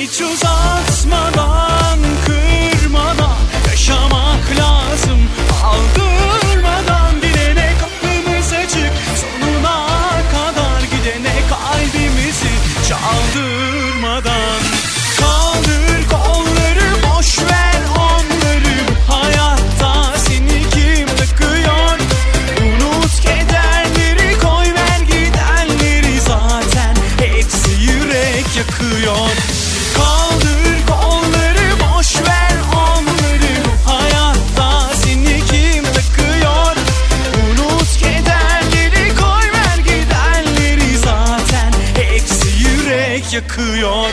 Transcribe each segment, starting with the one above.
Hiç uzatmadan, kırmadan yaşamak lazım. Aldırmadan direne kapımız açık, sonuna kadar gidene kalbimizi çaldırmadan. Kaldır kolları, boş ver onları, bu hayatta seni kim takıyor? Unut kederleri, koy ver gidenleri, zaten hepsi yürek yakıyor. Kaldır kolları, boş ver onları, bu hayatta seni kim takıyor? Unut kederleri, koy ver gidenleri, zaten hepsi yürek yakıyor.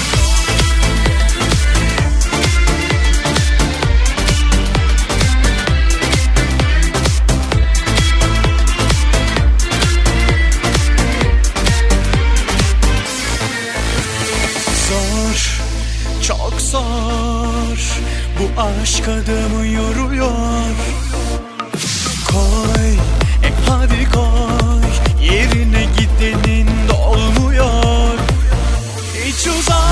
Zor, çok zor, bu aşk adamı yoruyor. Koy, hadi koy, yerine gidenin dolmuyor. Hiç uzak